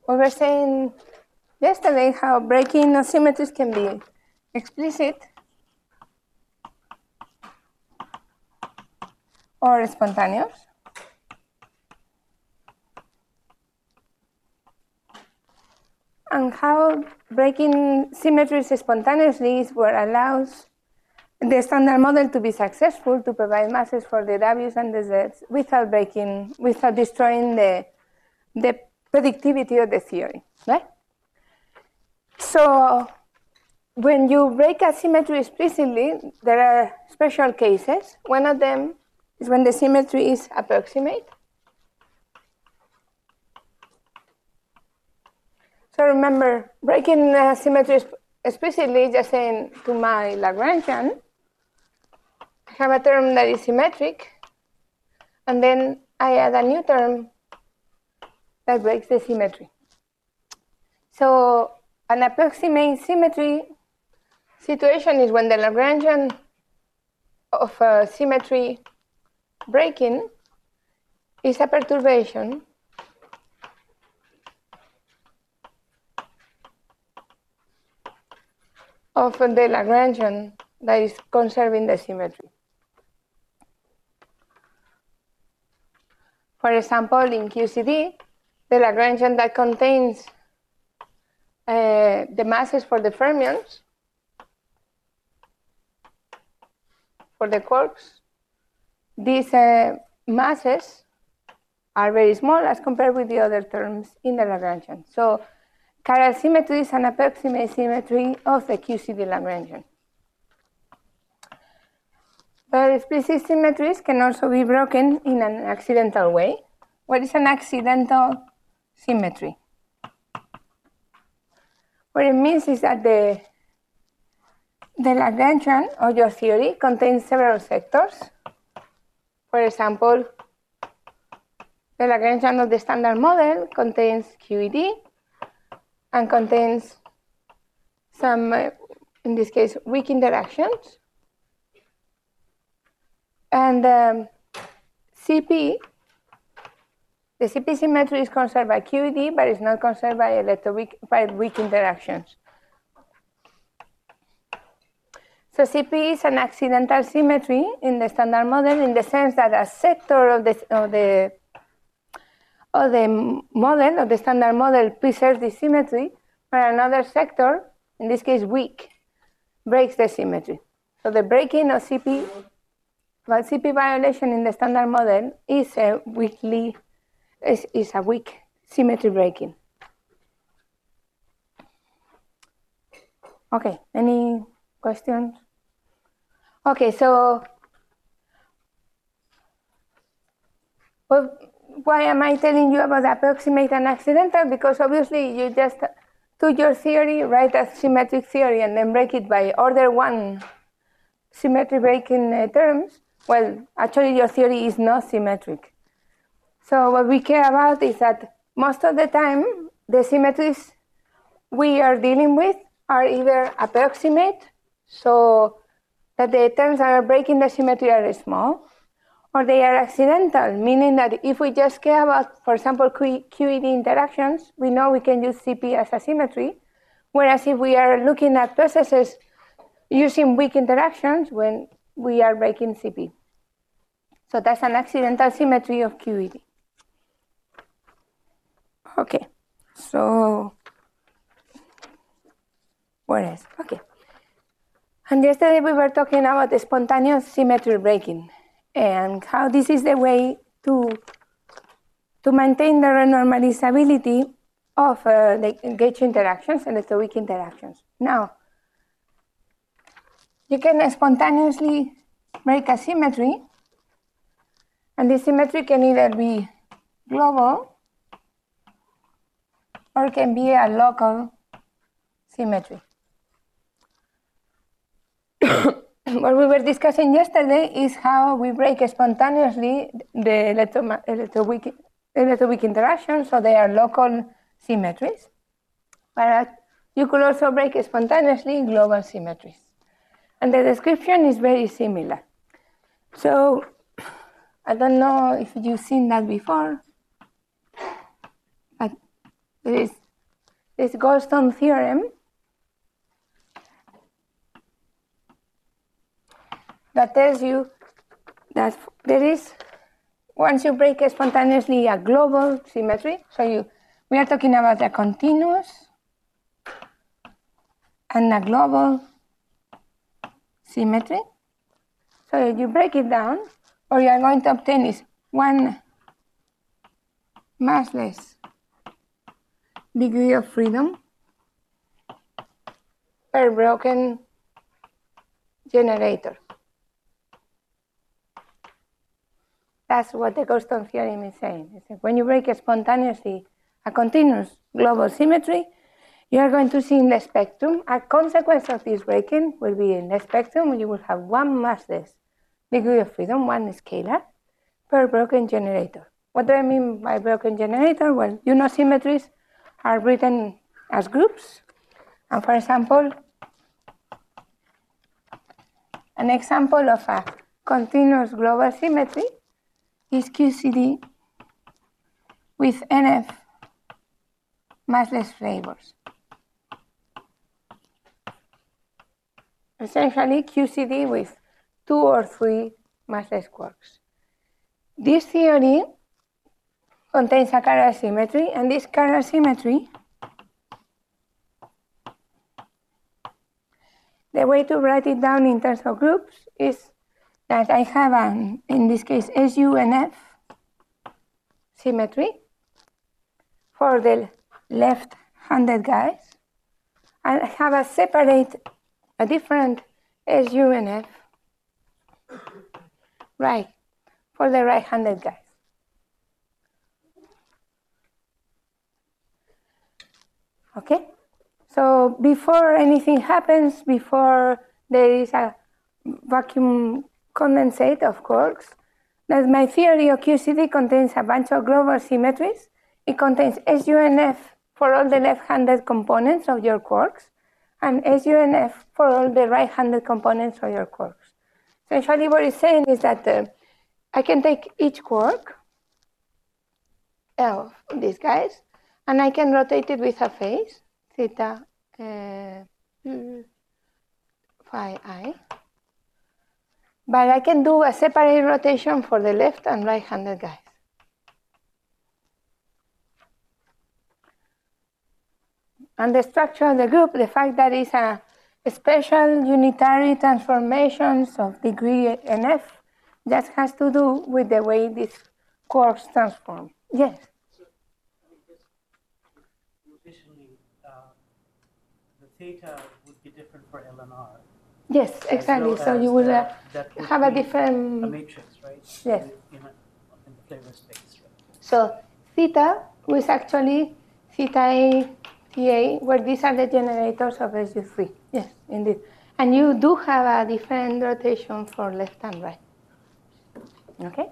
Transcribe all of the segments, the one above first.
we were saying yesterday how breaking of symmetries can be explicit or spontaneous. And how breaking symmetries spontaneously is what allows the standard model to be successful to provide masses for the W's and the Z's without destroying the predictivity of the theory, right? So when you break a symmetry explicitly, there are special cases. One of them is when the symmetry is approximate. So remember, breaking symmetry explicitly is just saying to my Lagrangian, I have a term that is symmetric, and then I add a new term that breaks the symmetry. So an approximate symmetry situation is when the Lagrangian of symmetry breaking is a perturbation of the Lagrangian that is conserving the symmetry. For example, in QCD, the Lagrangian that contains the masses for the fermions, for the quarks, these masses are very small as compared with the other terms in the Lagrangian. So chiral symmetry is an approximate symmetry of the QCD Lagrangian. But explicit symmetries can also be broken in an accidental way. What is an accidental symmetry? What it means is that the Lagrangian of your theory contains several sectors. For example, the Lagrangian of the standard model contains QED and contains some, in this case, weak interactions. And CP, the CP symmetry is conserved by QED, but it's not conserved by weak interactions. So CP is an accidental symmetry in the standard model in the sense that a sector of the model, of the standard model, preserves the symmetry, but another sector, in this case weak, breaks the symmetry. So the breaking of CP, well, CP violation in the standard model is a weak symmetry breaking. Okay, any questions? Okay, so why am I telling you about approximate and accidental? Because obviously you just took your theory, write a symmetric theory, and then break it by order one symmetry breaking terms. Well, actually your theory is not symmetric. So what we care about is that most of the time the symmetries we are dealing with are either approximate, so that the terms that are breaking the symmetry are small, or they are accidental, meaning that if we just care about, for example, QED interactions, we know we can use CP as a symmetry, whereas if we are looking at processes using weak interactions, when we are breaking CP. So that's an accidental symmetry of QED. Okay, so where else? Okay. And yesterday we were talking about the spontaneous symmetry breaking and how this is the way to maintain the renormalizability of the gauge interactions and the weak interactions. Now, you can spontaneously break a symmetry, and this symmetry can either be global or it can be a local symmetry. What we were discussing yesterday is how we break spontaneously the electroweak interactions, so they are local symmetries. But you could also break spontaneously global symmetries. And the description is very similar. So I don't know if you've seen that before, but There is this Goldstone theorem that tells you that there is, once you break spontaneously, a global symmetry. So we are talking about a continuous and a global symmetry. So if you break it down, what you are going to obtain is one massless degree of freedom per broken generator. That's what the Goldstone theorem is saying. It's like when you break spontaneously a continuous global symmetry, you are going to see in the spectrum, a consequence of this breaking will be in the spectrum, you will have one massless degree of freedom, one scalar, per broken generator. What do I mean by broken generator? Well, you know symmetries are written as groups. And for example, an example of a continuous global symmetry is QCD with NF massless flavors. Essentially, QCD with 2 or 3 massless quarks. This theory contains a chiral symmetry, and this chiral symmetry, the way to write it down in terms of groups is that I have, in this case, SUNF symmetry for the left-handed guys, and I have a different SUNF right for the right-handed guys. Okay? So before anything happens, before there is a vacuum condensate of quarks, that my theory of QCD contains a bunch of global symmetries. It contains SUNF for all the left-handed components of your quarks, and SUNF for all the right-handed components of your quarks. Essentially what it's saying is that I can take each quark of these guys, and I can rotate it with a phase, theta phi I. But I can do a separate rotation for the left and right-handed guys. And the structure of the group, the fact that it's a special unitary transformations of degree NF, just has to do with the way these quarks transform. Yes? So, rotationally, the theta would be different for L and R. Yes, exactly. So you will have a different... A matrix, right? Yes. In the flavor space, right? So theta was actually theta A, TA, where these are the generators of SU3. Yes, indeed. And you do have a different rotation for left and right. Okay?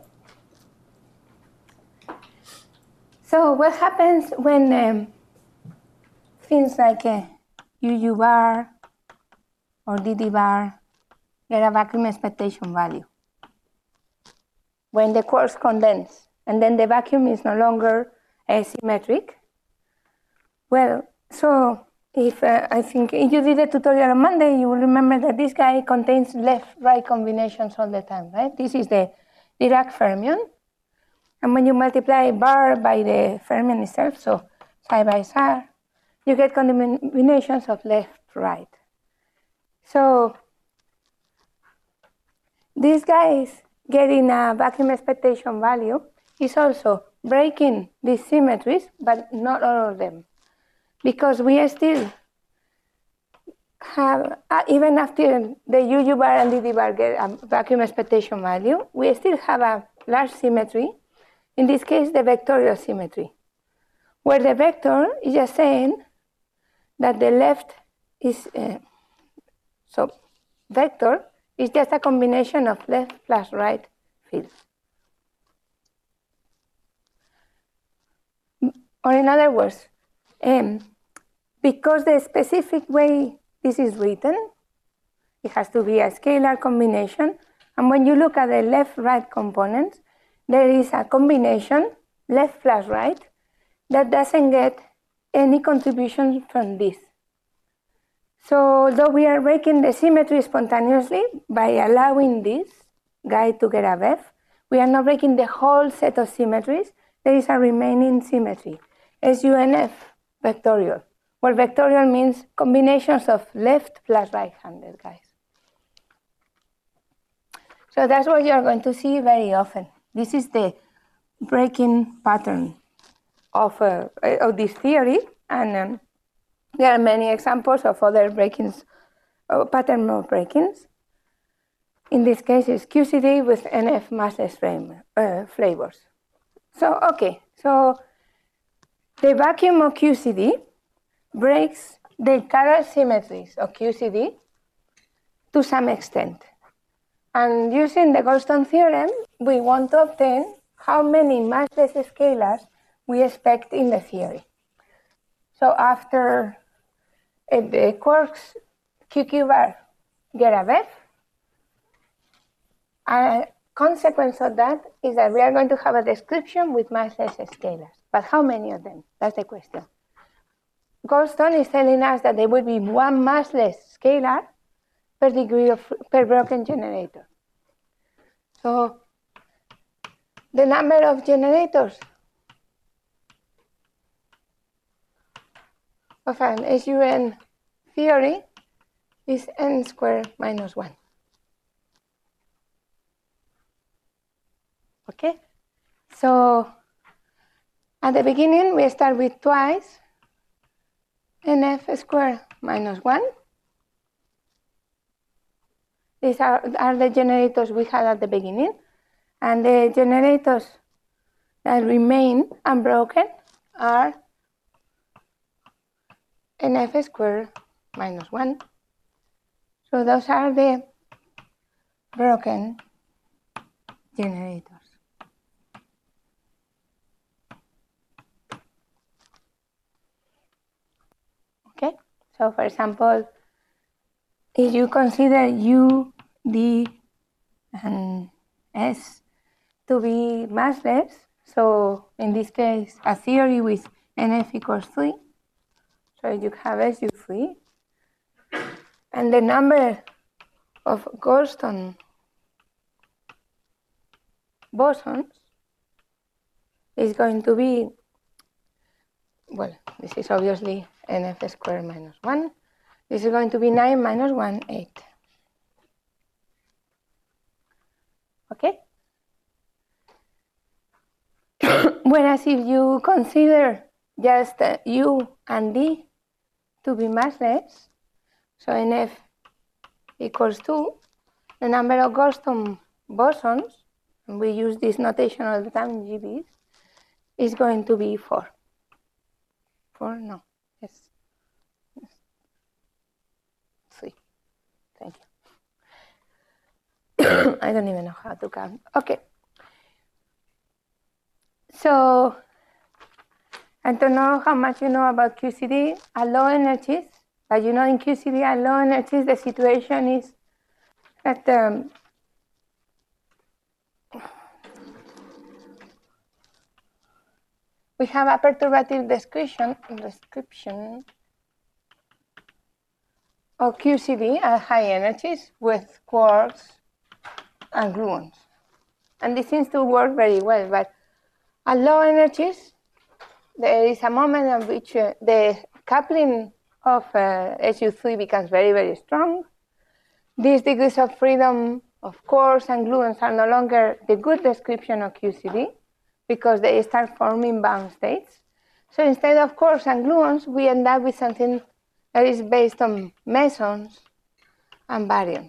So what happens when things like UU bar or DD bar get a vacuum expectation value? When the quarks condense, and then the vacuum is no longer asymmetric. Well, so if I think if you did a tutorial on Monday, you will remember that this guy contains left-right combinations all the time, right? This is the Dirac fermion. And when you multiply bar by the fermion itself, so psi by psi, you get combinations of left-right. So this guy is getting a vacuum expectation value is also breaking these symmetries, but not all of them. Because we still have, even after the UU bar and DD bar get a vacuum expectation value, we still have a large symmetry, in this case the vectorial symmetry, where the vector is just saying that the left is, so vector is just a combination of left plus right fields. Or in other words, because the specific way this is written, it has to be a scalar combination. And when you look at the left-right components, there is a combination, left plus right, that doesn't get any contribution from this. So although we are breaking the symmetry spontaneously by allowing this guy to get a VEF, we are not breaking the whole set of symmetries. There is a remaining symmetry, SUNF vectorial, where vectorial means combinations of left plus right-handed guys. So that's what you're going to see very often. This is the breaking pattern of this theory, and there are many examples of other breakings, pattern of breakings. In this case, it's QCD with NF massless flavors. So, okay, so the vacuum of QCD breaks the chiral symmetries of QCD to some extent. And using the Goldstone theorem, we want to obtain how many massless scalars we expect in the theory. So after the quarks QQ bar get a VEF, a consequence of that is that we are going to have a description with massless scalars. But how many of them? That's the question. Goldstone is telling us that there will be one massless scalar per broken generator. So the number of generators of an SUN theory is n squared minus 1. Okay? So at the beginning, we start with twice NF squared minus 1. These are the generators we had at the beginning. And the generators that remain unbroken are NF squared minus 1. So those are the broken generators. Okay, so for example, if you consider U, D, and S to be massless, so in this case, a theory with NF equals 3, so you have SU3, and the number of Goldstone bosons is going to be, well, this is obviously NF squared minus 1. This is going to be 9 minus 1, 8. Okay? Whereas if you consider just U and D to be massless, so NF equals 2, the number of Goldstone bosons, and we use this notation all the time, GBs, is going to be 4. 4? No. Yes. 3. Thank you. I don't even know how to count. Okay. So I don't know how much you know about QCD at low energies, but you know in QCD at low energies the situation is that we have a perturbative description of QCD at high energies with quarks and gluons. And this seems to work very well, but at low energies, there is a moment at which the coupling of SU3 becomes very, very strong. These degrees of freedom of quarks and gluons are no longer the good description of QCD because they start forming bound states. So instead of quarks and gluons, we end up with something that is based on mesons and baryons.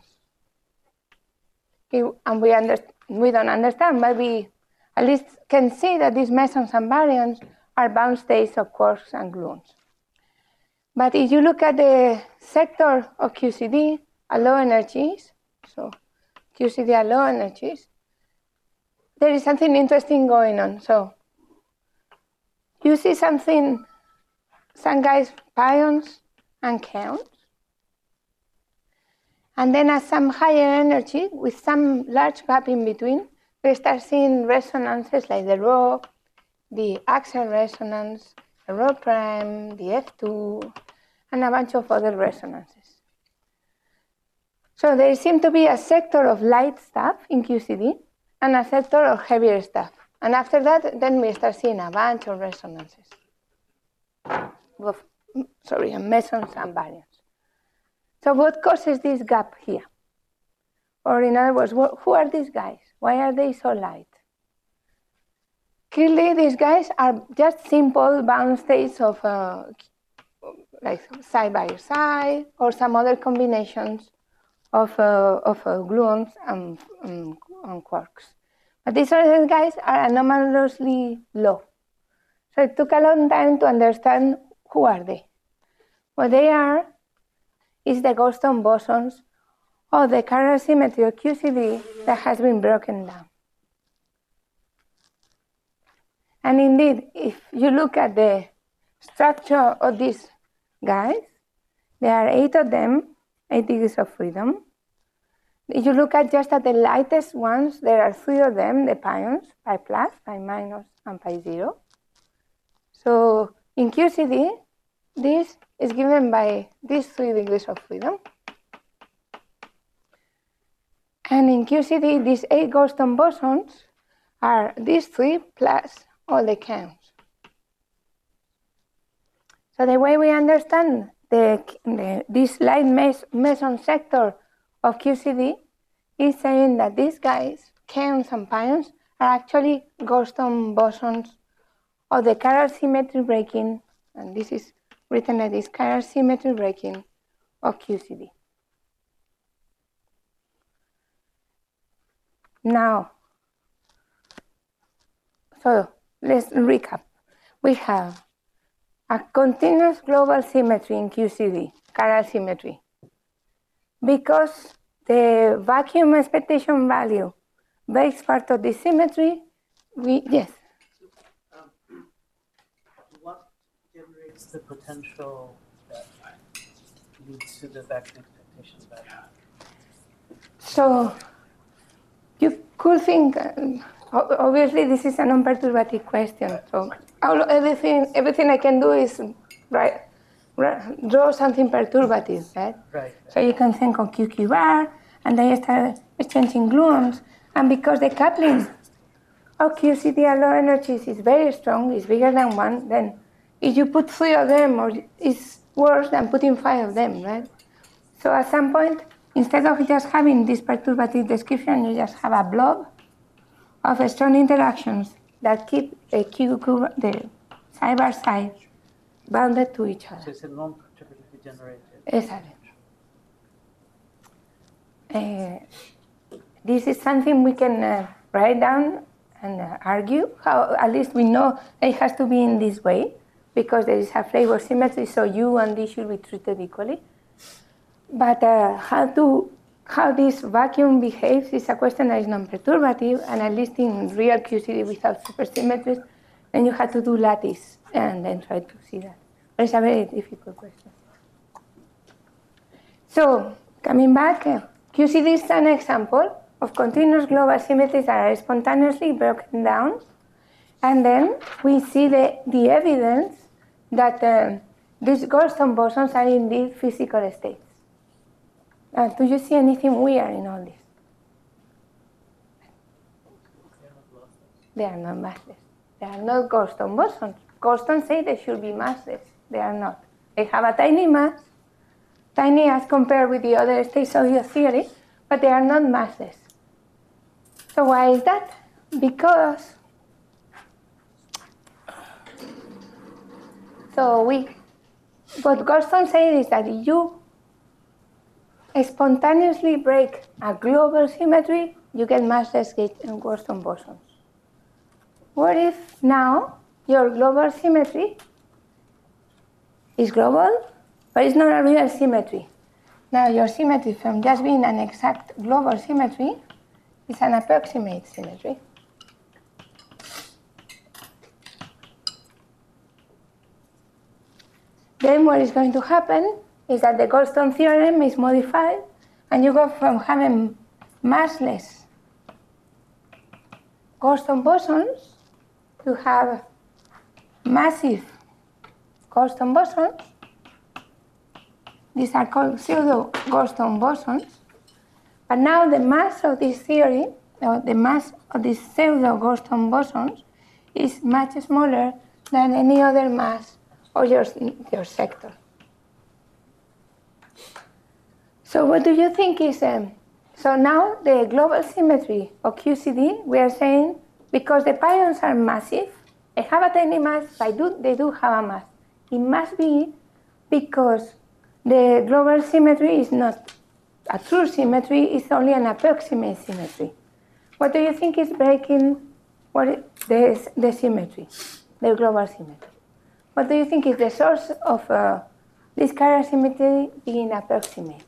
And we don't understand, but we at least can see that these mesons and baryons are bound states of quarks and gluons. But if you look at the sector of QCD at low energies, so QCD at low energies, there is something interesting going on. So you see some guys pions and kaons. And then at some higher energy, with some large gap in between, we start seeing resonances like the rho, the axial resonance, the rho prime, the F2, and a bunch of other resonances. So there seemed to be a sector of light stuff in QCD and a sector of heavier stuff. And after that, then we start seeing a bunch of resonances. Mesons and baryons. So what causes this gap here? Or in other words, who are these guys? Why are they so light? Clearly, these guys are just simple bound states of like side by side or some other combinations of gluons and quarks. But these other guys are anomalously low. So it took a long time to understand who are they. What they are is the Goldstone bosons of the chiral symmetry of QCD that has been broken down. And indeed, if you look at the structure of these guys, there are 8 of them, 8 degrees of freedom. If you look at just at the lightest ones, there are 3 of them, the pions, pi plus, pi minus, and pi 0. So in QCD, this is given by these 3 degrees of freedom. And in QCD, these 8 Goldstone bosons are these 3 plus all the counts. So the way we understand this light meson sector of QCD is saying that these guys, counts and pions, are actually Goldstone bosons of the chiral symmetry breaking, and this is written as this chiral symmetry breaking of QCD. Now, so let's recap. We have a continuous global symmetry in QCD, chiral symmetry. Because the vacuum expectation value breaks part of the symmetry, yes? What generates the potential that leads to the vacuum expectation value? So you could think, obviously this is a non-perturbative question, so everything I can do is draw something perturbative, right? Right. So you can think of QQ bar, and then you start exchanging gluons, and because the coupling of QCD at low energies is very strong, is bigger than 1, then if you put 3 of them, it's worse than putting 5 of them, right? So at some point, instead of just having this perturbative description, you just have a blob of strong interactions that keep the side by side bounded to each other. So it's a non-perturbatively generated. Exactly. This is something we can write down and argue. How, at least we know it has to be in this way because there is a flavor symmetry, so U and D should be treated equally. But how this vacuum behaves is a question that is non-perturbative, and at least in real QCD without supersymmetries, then you have to do lattice and then try to see that. But it's a very difficult question. So, coming back, QCD is an example of continuous global symmetries that are spontaneously broken down, and then we see the evidence that these Goldstone bosons are indeed physical states. Do you see anything weird in all this? They are not massless. They are not Goldstone bosons. Goldstone say they should be massless. They are not. They have a tiny mass, tiny as compared with the other states of your theory, but they are not massless. So why is that? Because what Goldstone said is that if you spontaneously break a global symmetry, you get massless Goldstone bosons. What if now your global symmetry is global, but it's not a real symmetry? Now your symmetry, from just being an exact global symmetry, is an approximate symmetry. Then what is going to happen is that the Goldstone theorem is modified, and you go from having massless Goldstone bosons to have massive Goldstone bosons. These are called pseudo-Goldstone bosons. But now the mass of this theory, or the mass of these pseudo-Goldstone bosons, is much smaller than any other mass of your sector. So what do you think is... so now the global symmetry of QCD, we are saying, because the pions are massive, they have a tiny mass, but they do have a mass. It must be because the global symmetry is not a true symmetry, it's only an approximate symmetry. What do you think is breaking the symmetry, the global symmetry? What do you think is the source of this chiral symmetry being approximate?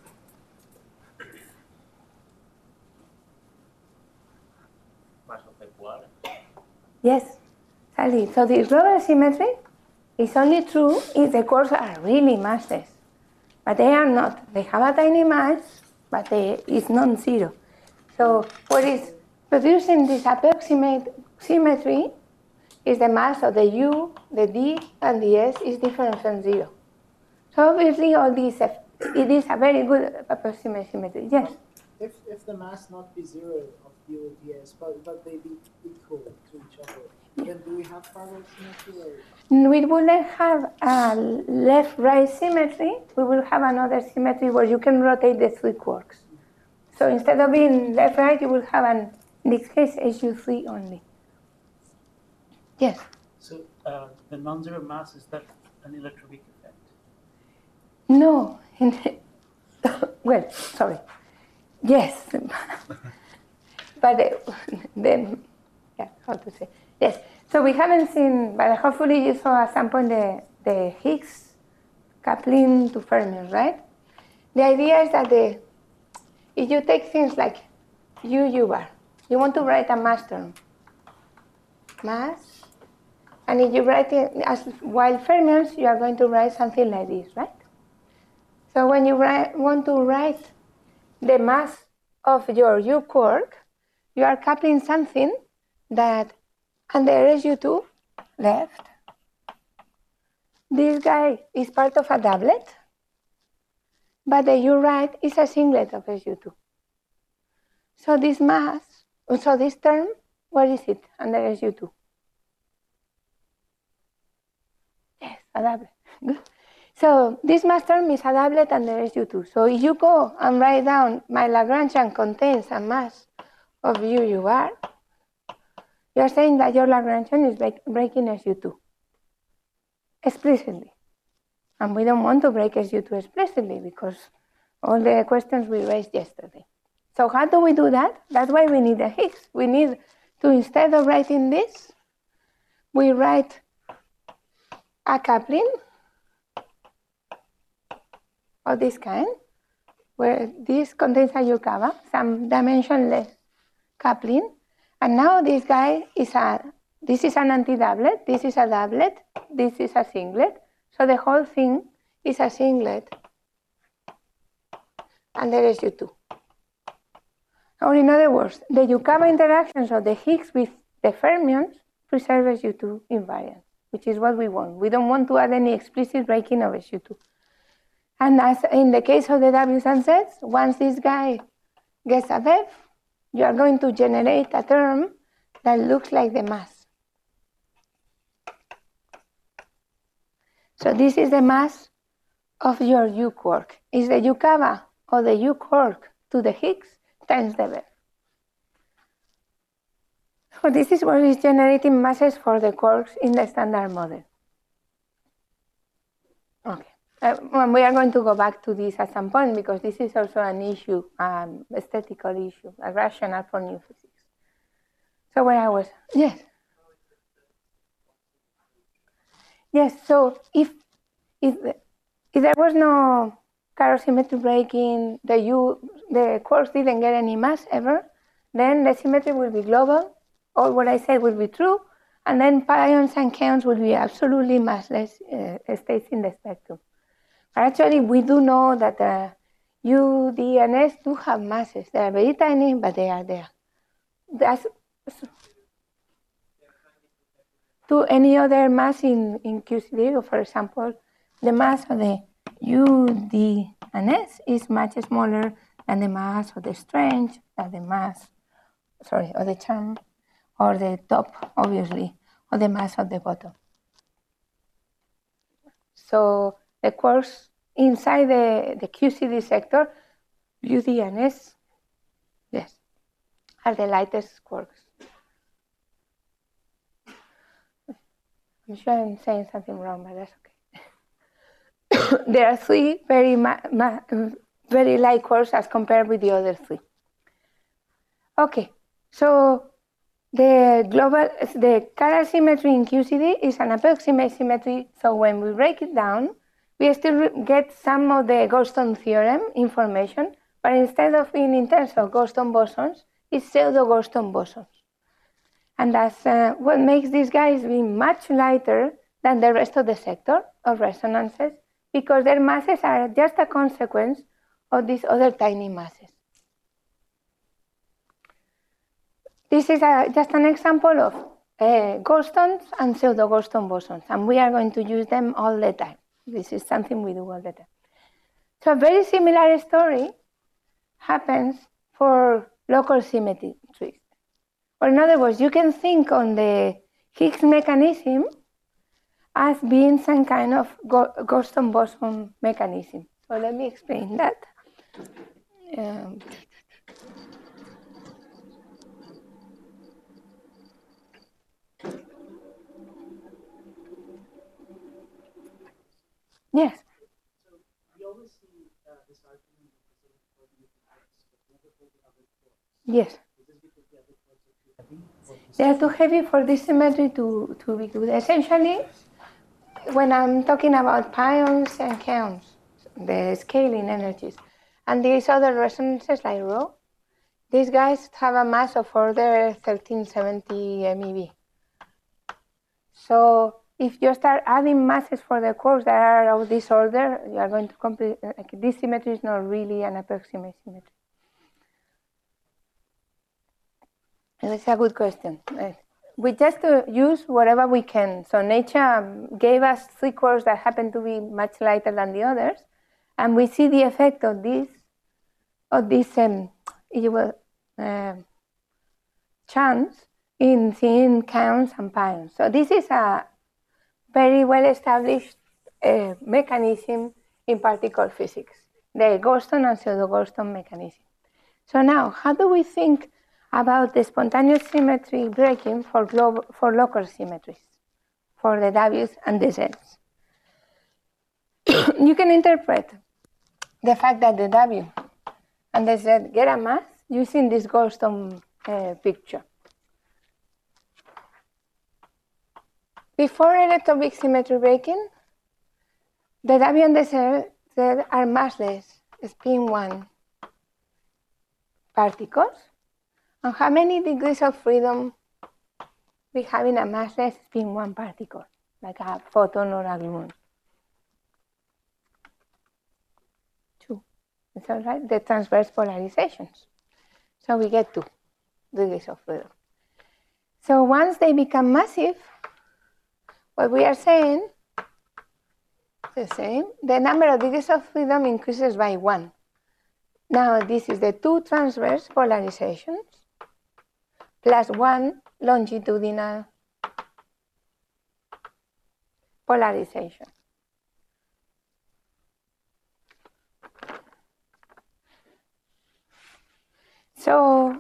Yes, Sally. So the global symmetry is only true if the quarks are really masses. But they are not. They have a tiny mass, but it's non-zero. So what is producing this approximate symmetry is the mass of the U, the D, and the S is different from zero. So obviously all these, it is a very good approximate symmetry. Yes? If the mass not be zero of U and DS, but they be equal to each other, then do we have parallel symmetry? Or? We wouldn't have a left-right symmetry. We will have another symmetry where you can rotate the three quarks. So instead of being left-right, you will have, in this case, SU3 only. Yes? So the non-zero mass, is that an electroweak effect? No. Well, sorry. Yes. But then, yeah, how to say? Yes. So we haven't seen, but hopefully you saw at some point the Higgs coupling to fermions, right? The idea is that if you take things like U bar, you want to write a mass term. Mass. And if you write it as while fermions, you are going to write something like this, right? So when you want to write the mass of your U quark, you are coupling something that under SU2, left, this guy is part of a doublet, but the U right is a singlet of SU2. So this mass, so this term, where is it under SU2? Yes, a doublet. Good. So this mass term is a doublet under SU2. So if you go and write down my Lagrangian contains a mass of U bar, you are saying that your Lagrangian is breaking SU2 explicitly. And we don't want to break SU2 explicitly because all the questions we raised yesterday. So how do we do that? That's why we need a Higgs. We need to, instead of writing this, we write a coupling of this kind, where this contains a Yukawa, some dimensionless coupling. And now this guy is this is an anti-doublet, this is a doublet, this is a singlet. So the whole thing is a singlet. And there is U2. Or in other words, the Yukawa interactions of the Higgs with the fermions preserve SU2 invariant, which is what we want. We don't want to add any explicit breaking of SU2. And as in the case of the W sunsets, once this guy gets a BEV, you are going to generate a term that looks like the mass. So this is the mass of your U quark. It's the Yukawa of the U quark to the Higgs times the BEV. So this is what is generating masses for the quarks in the standard model. Okay. We are going to go back to this at some point because this is also an issue, aesthetical issue, a rationale for new physics. So where I was, yes. Yes, so if there was no chiral symmetry breaking, the quarks didn't get any mass ever, then the symmetry will be global, all what I said will be true, and then pions and kaons will be absolutely massless states in the spectrum. But actually, we do know that U, D, and S do have masses. They are very tiny, but they are there. That's to any other mass in QCD. For example, the mass of the U, D, and S is much smaller than the mass of the strange, than the mass, of the charm, or the top, obviously, or the mass of the bottom. So the quarks inside the QCD sector, U, D, and S, yes, are the lightest quarks. I'm sure I'm saying something wrong, but that's okay. There are three very light quarks as compared with the other three. Okay, so the chiral symmetry in QCD is an approximate symmetry. So when we break it down, we still get some of the Goldstone theorem information, but instead of being in terms of Goldstone bosons, it's pseudo-Goldstone bosons. And that's what makes these guys be much lighter than the rest of the sector of resonances, because their masses are just a consequence of these other tiny masses. This is just an example of Goldstones and pseudo-Goldstone bosons, and we are going to use them all the time. This is something we do all the time. So a very similar story happens for local symmetries. Or in other words, you can think on the Higgs mechanism as being some kind of Goldstone boson mechanism. So let me explain that. Yes. So we always see this argument for the quarks, but never for the other quarks. Yes. Is this because the other quarks are too heavy? They are too heavy for this symmetry to be good. Essentially, when I'm talking about pions and kaons, the scaling energies, and these other resonances like rho, these guys have a mass of order 1370 MeV. So if you start adding masses for the quarks that are of this order, you are going to complete, this symmetry is not really an approximate symmetry. That's a good question. We just use whatever we can. So nature gave us three quarks that happen to be much lighter than the others, and we see the effect of this chance in seeing kaons and pions. So this is a very well-established mechanism in particle physics, the Goldstone and pseudo-Goldstone mechanism. So now, how do we think about the spontaneous symmetry breaking for local symmetries, for the W's and the Z's? You can interpret the fact that the W and the Z get a mass using this Goldstone picture. Before electroweak symmetry breaking, the W and the Z are massless spin-1 particles. And how many degrees of freedom we have in a massless spin-1 particle, like a photon or a gluon? 2. Is that right? The transverse polarizations. So we get 2 degrees of freedom. So once they become massive, what we are saying is the same. The number of degrees of freedom increases by 1. Now this is the 2 transverse polarizations plus 1 longitudinal polarization. So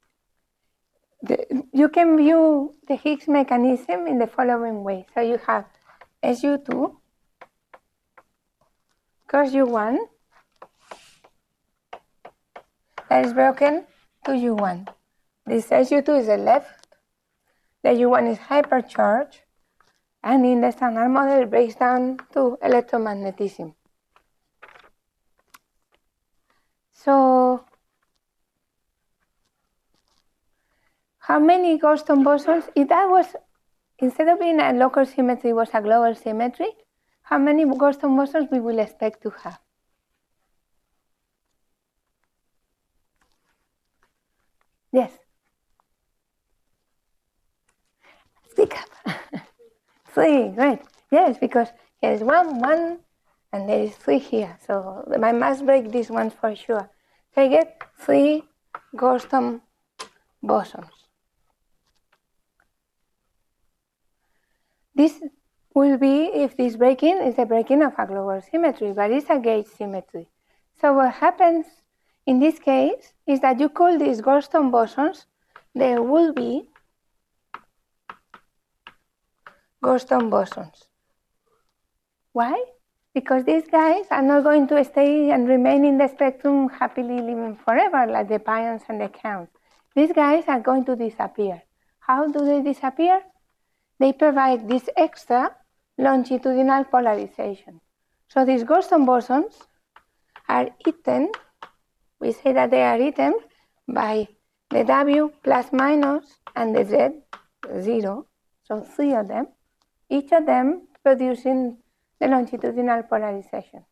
you can view the Higgs mechanism in the following way. So you have SU2 cross U1 that is broken to U1. This SU2 is the left, the U1 is hypercharged, and in the standard model it breaks down to electromagnetism. So how many Goldstone bosons, if that was, instead of being a local symmetry, it was a global symmetry, how many Goldstone bosons we will expect to have? Yes? Speak up. 3, great. Yes, because here is 1, 1, and there is 3 here. So I must break this one for sure. So I get 3 Goldstone bosons. This will be if this breaking is a breaking of a global symmetry, but it's a gauge symmetry. So what happens in this case is that you call these Goldstone bosons, there will be Goldstone bosons. Why? Because these guys are not going to stay and remain in the spectrum happily living forever, like the pions and the counts. These guys are going to disappear. How do they disappear? They provide this extra longitudinal polarization. So these Goldstone bosons are eaten, we say that they are eaten by the W plus minus and the Z 0, so 3 of them, each of them producing the longitudinal polarization.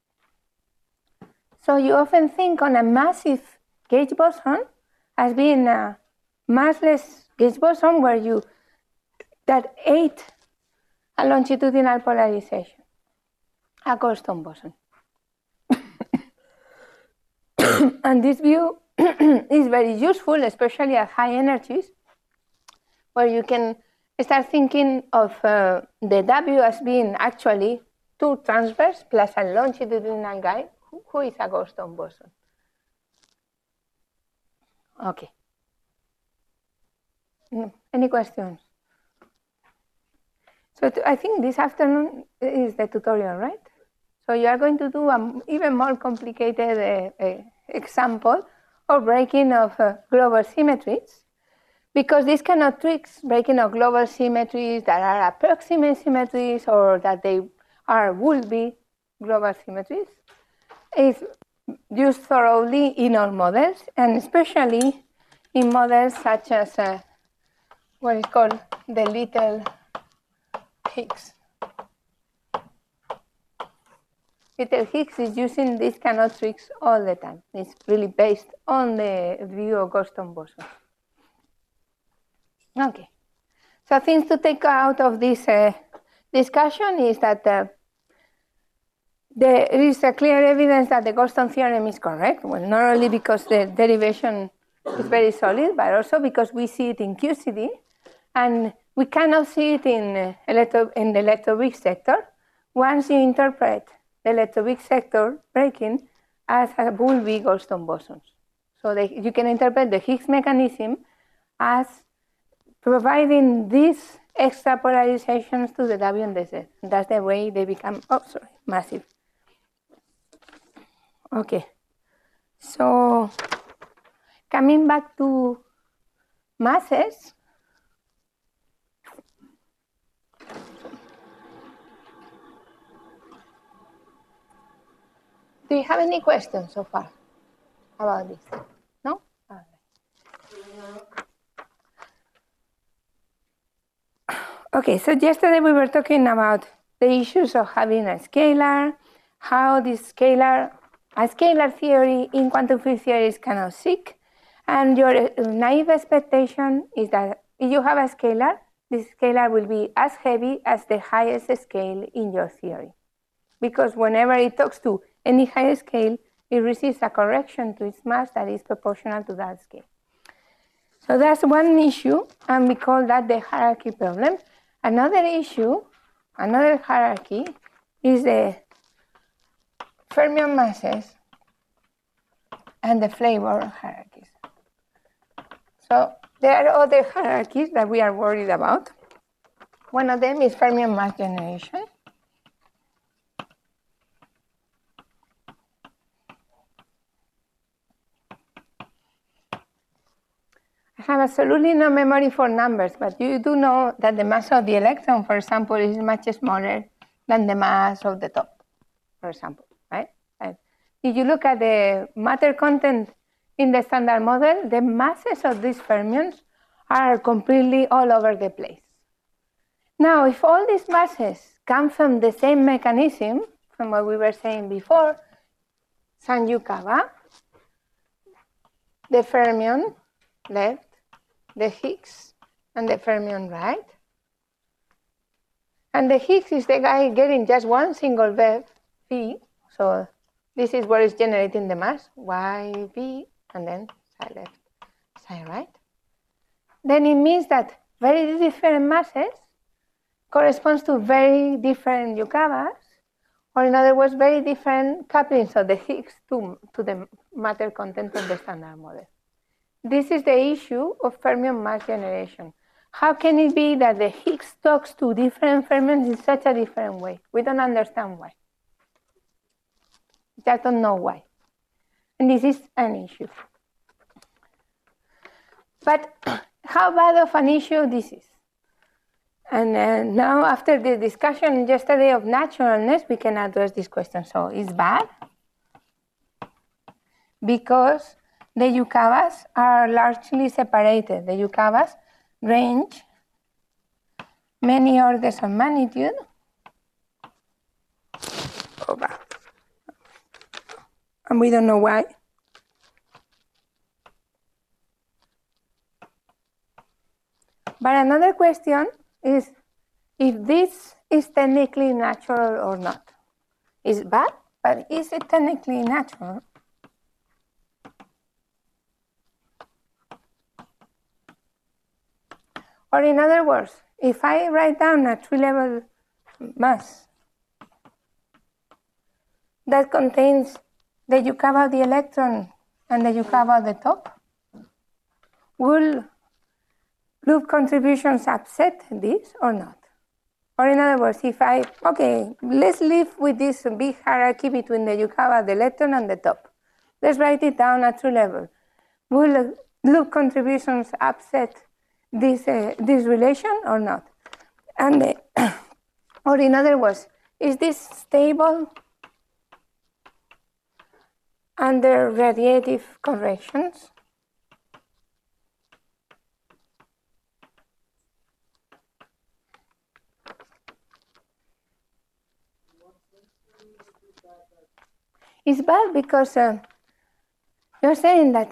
So you often think on a massive gauge boson as being a massless gauge boson where that ate a longitudinal polarization, a Goldstone boson. And this view is very useful, especially at high energies, where you can start thinking of the W as being actually 2 transverse plus a longitudinal guy. Who is a Goldstone boson? Okay. Any questions? So I think this afternoon is the tutorial, right? So you are going to do an even more complicated example of breaking of global symmetries, because these kind of tricks, breaking of global symmetries that are approximate symmetries or that they will be global symmetries, is used thoroughly in all models, and especially in models such as what is called the little Higgs. Little Higgs is using these kind of tricks all the time. It's really based on the view of Goldstone bosons. Okay. So things to take out of this discussion is that there is a clear evidence that the Goldstone theorem is correct. Well, not only because the derivation is very solid, but also because we see it in QCD, and we cannot see it in the electroweak sector. Once you interpret the electroweak sector breaking as a Bowlby Goldstone bosons. So you can interpret the Higgs mechanism as providing these extra polarizations to the W and the Z. That's the way they become, massive. Okay. So coming back to masses, do you have any questions so far about this? No? All right. Okay, so yesterday we were talking about the issues of having a scalar, how this a scalar theory in quantum field theory is kind of sick, and your naive expectation is that if you have a scalar, this scalar will be as heavy as the highest scale in your theory. Because whenever it talks to any higher scale, it receives a correction to its mass that is proportional to that scale. So that's one issue, and we call that the hierarchy problem. Another issue, another hierarchy, is the fermion masses and the flavor hierarchies. So there are other hierarchies that we are worried about. One of them is fermion mass generation. I have absolutely no memory for numbers, but you do know that the mass of the electron, for example, is much smaller than the mass of the top, for example, right? And if you look at the matter content in the standard model, the masses of these fermions are completely all over the place. Now, if all these masses come from the same mechanism, from what we were saying before, San Yukawa, the fermion left, the Higgs, and the fermion right, And the Higgs is the guy getting just one single wave, V. So this is what is generating the mass, YV, and then side left, side right. Then it means that very different masses corresponds to very different Yukawas, or in other words, very different couplings of the Higgs to the matter content of the Standard Model. This is the issue of fermion mass generation. How can it be that the Higgs talks to different fermions in such a different way? We don't understand why. Just don't know why. And this is an issue. But how bad of an issue this is? And now, after the discussion yesterday of naturalness, we can address this question. So, it's bad because the Yukawas are largely separated. The Yukawas range many orders of magnitude over. And we don't know why. But another question is if this is technically natural or not. It's bad, but is it technically natural? Or in other words, if I write down a three-level mass that contains the Yukawa of the electron and the Yukawa of the top, will loop contributions upset this or not? Or in other words, if let's live with this big hierarchy between the Yukawa, the electron, and the top. Let's write it down at two levels. Will loop contributions upset this relation or not? And or in other words, is this stable under radiative corrections? It's bad because you're saying that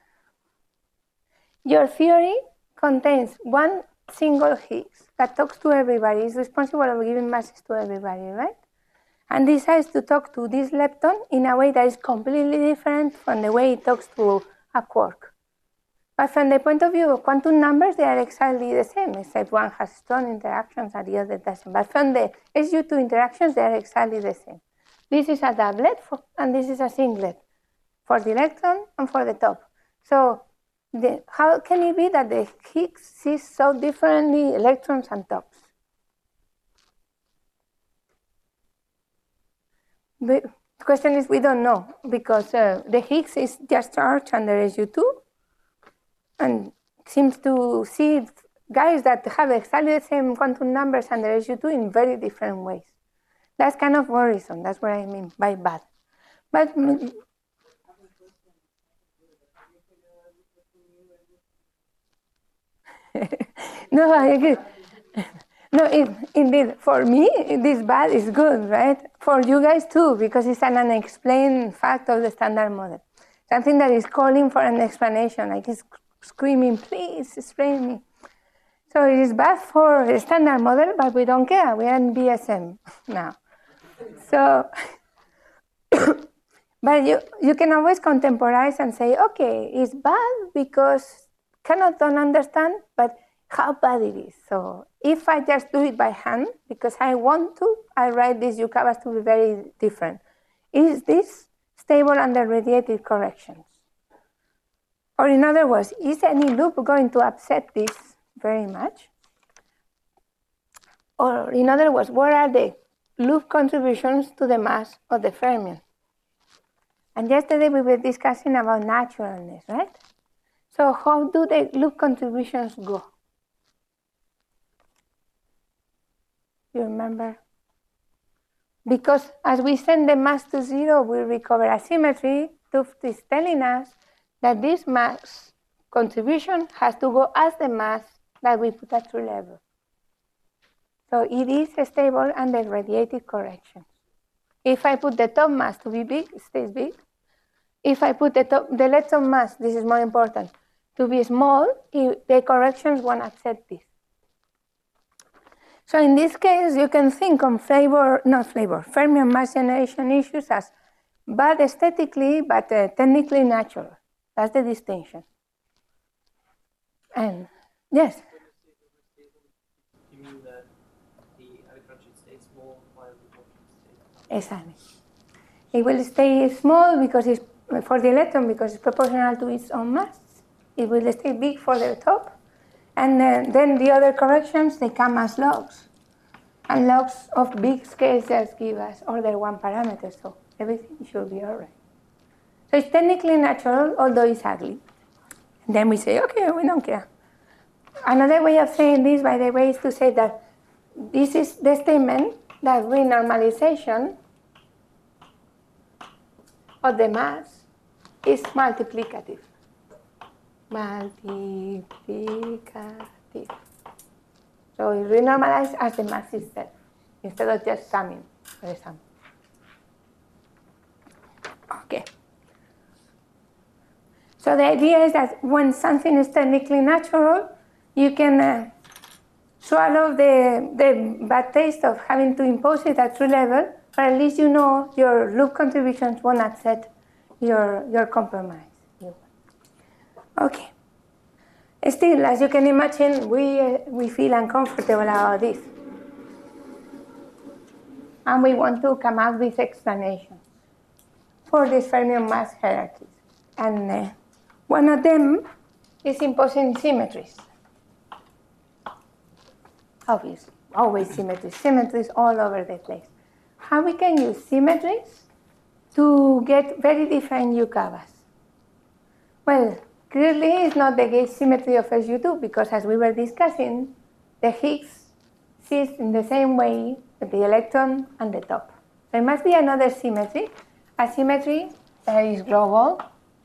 your theory contains one single Higgs that talks to everybody, is responsible for giving masses to everybody, right? And decides to talk to this lepton in a way that is completely different from the way it talks to a quark. But from the point of view of quantum numbers, they are exactly the same, except one has strong interactions and the other doesn't. But from the SU2 interactions, they are exactly the same. This is a doublet, and this is a singlet for the electron and for the top. So how can it be that the Higgs sees so differently electrons and tops? The question is, we don't know, because the Higgs is just charged under SU2 and seems to see guys that have exactly the same quantum numbers under SU2 in very different ways. That's kind of worrisome. That's what I mean by bad. But no, I agree. No, indeed, for me, this bad is good, right? For you guys too, because it's an unexplained fact of the Standard Model. Something that is calling for an explanation, like it's screaming, please explain me. So it is bad for the Standard Model, but we don't care. We are in BSM now. So, but you can always contemporize and say, okay, it's bad because don't understand, but how bad it is. So if I just do it by hand, because I want to, I write these Yukawas to be very different. Is this stable under radiative corrections? Or in other words, is any loop going to upset this very much? Or in other words, what are the loop contributions to the mass of the fermion? And yesterday we were discussing about naturalness, right? So how do the loop contributions go? You remember? Because as we send the mass to zero, we recover asymmetry. Tufte is telling us that this mass contribution has to go as the mass that we put at true level. So it is stable under radiative corrections. If I put the top mass to be big, it stays big. If I put the electron mass, this is more important, to be small, the corrections won't upset this. So in this case, you can think of fermion mass generation issues as bad aesthetically, but technically natural. That's the distinction. And yes? You mean that the electron should stay small while the proton should stay? Exactly. It will stay small because it's for the electron because it's proportional to its own mass. It will stay big for the top. And then the other corrections, they come as logs. And logs of big scales just give us order 1 parameter, so everything should be all right. So it's technically natural, although it's ugly. And then we say, okay, we don't care. Another way of saying this, by the way, is to say that this is the statement that renormalization of the mass is multiplicative. Multiplicative. So it renormalized as the mass itself, instead of just summing, for example. Okay. So the idea is that when something is technically natural, you can swallow the bad taste of having to impose it at true level, or at least you know your loop contributions won't upset your compromise. Okay. Still, as you can imagine, we feel uncomfortable about this. And we want to come up with explanations for these fermion mass hierarchies. And one of them is imposing symmetries. Obviously, always symmetries. Symmetries all over the place. How we can use symmetries to get very different Yukawas? Well, clearly it's not the gauge symmetry of SU2 because as we were discussing, the Higgs sits in the same way with the electron and the top. There must be another symmetry, a symmetry that is global.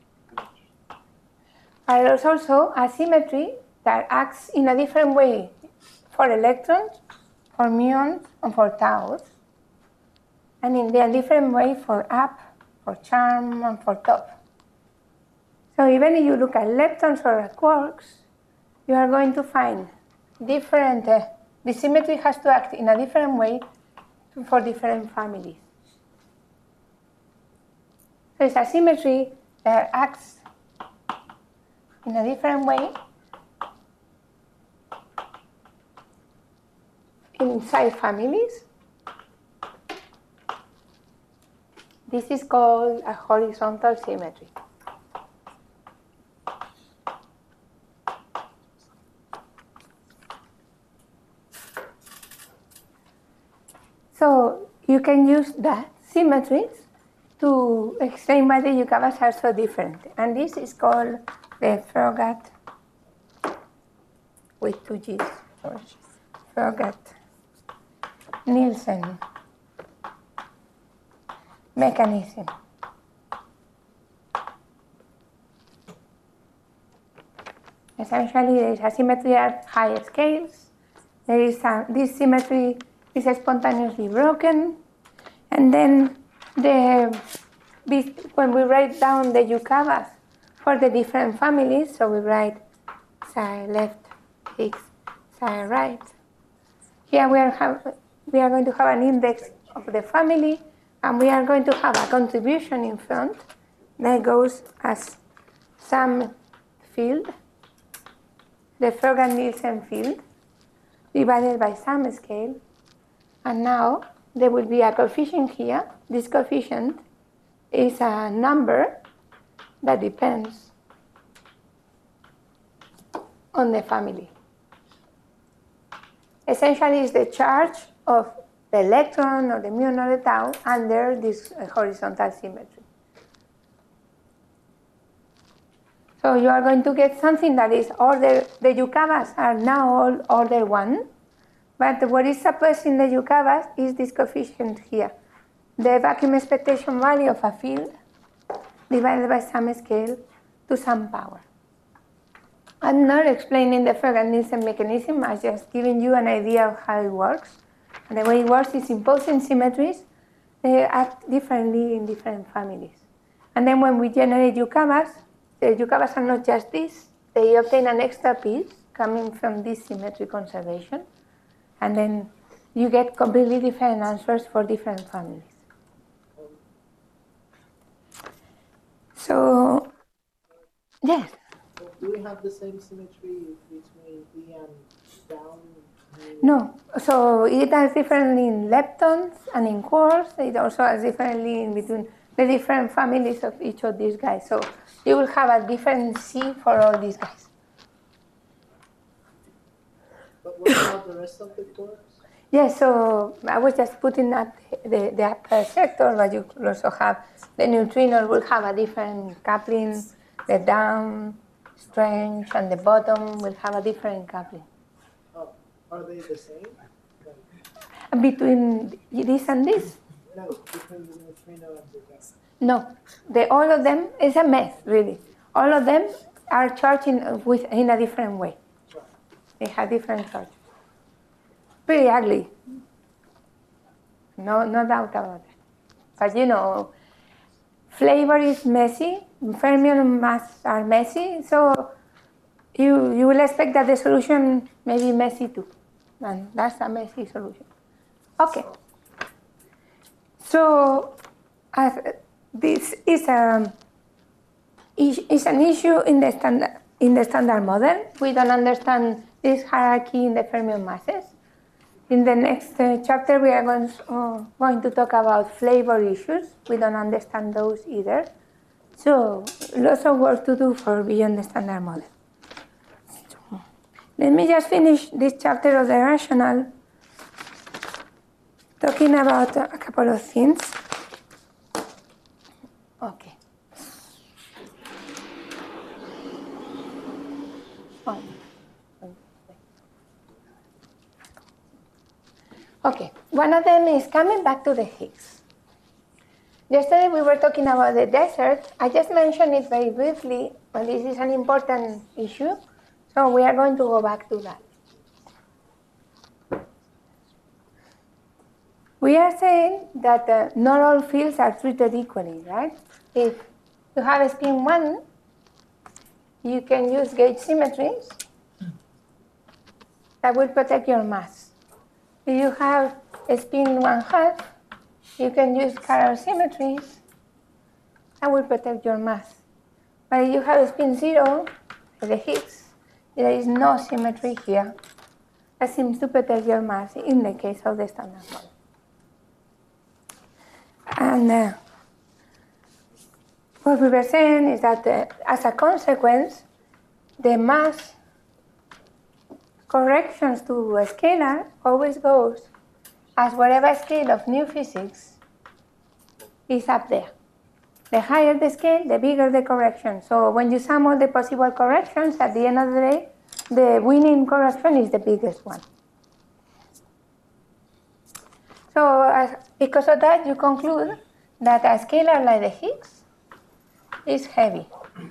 But there's also a symmetry that acts in a different way for electrons, for muons, and for taus, and in a different way for up, for charm, and for top. So even if you look at leptons or quarks, you are going to find different, the symmetry has to act in a different way for different families. So it's a symmetry that acts in a different way inside families. This is called a horizontal symmetry. So you can use that symmetries to explain why the Yukawas are so different. And this is called the Frogat, with 2 G's, Frogat-Nielsen mechanism. Essentially, there is a symmetry at higher scales. There is this symmetry is spontaneously broken, and then when we write down the Yukawas for the different families, so we write psi left, Higgs, psi right. Here we are going to have an index of the family, and we are going to have a contribution in front that goes as some field, the Frogat-Nielsen field, divided by some scale. And now there will be a coefficient here. This coefficient is a number that depends on the family. Essentially, it's the charge of the electron or the muon or the tau under this horizontal symmetry. So you are going to get something that is order, the Yukawas are now all order 1. But what is suppressed in the Yukawas is this coefficient here, the vacuum expectation value of a field divided by some scale to some power. I'm not explaining the Frogat-Nielsen mechanism, I'm just giving you an idea of how it works. And the way it works is imposing symmetries, they act differently in different families. And then when we generate Yukawas, the Yukawas are not just this, they obtain an extra piece coming from this symmetry conservation. And then you get completely different answers for different families. So, yes. Do we have the same symmetry between E and down? No, so it has differently in leptons and in quarks. It also has differently in between the different families of each of these guys. So you will have a different C for all these guys. But what about the rest of the quarks? Yes, so I was just putting up the upper sector, but you could also have the neutrinos will have a different coupling, the down strength and the bottom will have a different coupling. Oh, are they the same? Between this and this? No, between the neutrino and the gas. No, all of them is a mess, really. All of them are charged in a different way. They have different charges. Pretty ugly. No doubt about it. But you know, flavor is messy, fermion masses are messy, so you will expect that the solution may be messy too. And that's a messy solution. Okay. So this is an issue in the standard model. We don't understand this hierarchy in the fermion masses. In the next chapter, we are going to talk about flavor issues. We don't understand those either. So lots of work to do for beyond the standard model. So, let me just finish this chapter of the rational, talking about a couple of things. Okay. Okay, one of them is coming back to the Higgs. Yesterday we were talking about the desert. I just mentioned it very briefly, but this is an important issue, so we are going to go back to that. We are saying that not all fields are treated equally, right? If you have a spin 1, you can use gauge symmetries that will protect your mass. If you have a spin 1/2, you can use chiral symmetries that will protect your mass. But if you have a spin 0, for the Higgs, there is no symmetry here that seems to protect your mass in the case of the standard model. And what we were saying is that as a consequence, the mass corrections to a scalar always goes as whatever scale of new physics is up there. The higher the scale, the bigger the correction. So when you sum all the possible corrections, at the end of the day, the winning correction is the biggest one. So because of that, you conclude that a scalar like the Higgs is heavy.